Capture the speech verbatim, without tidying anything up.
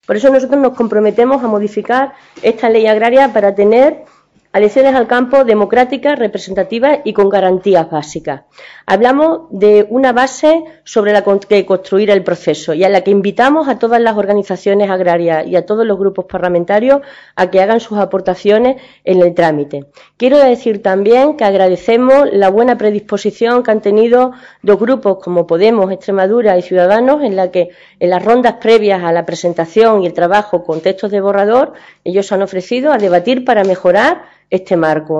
Por eso nosotros nos comprometemos a modificar esta ley agraria para tener elecciones al campo democráticas, representativas y con garantías básicas. Hablamos de una base sobre la que construir el proceso y a la que invitamos a todas las organizaciones agrarias y a todos los grupos parlamentarios a que hagan sus aportaciones en el trámite. Quiero decir también que agradecemos la buena predisposición que han tenido dos grupos como Podemos, Extremadura y Ciudadanos, en la que en las rondas previas a la presentación y el trabajo con textos de borrador, ellos se han ofrecido a debatir para mejorar este marco.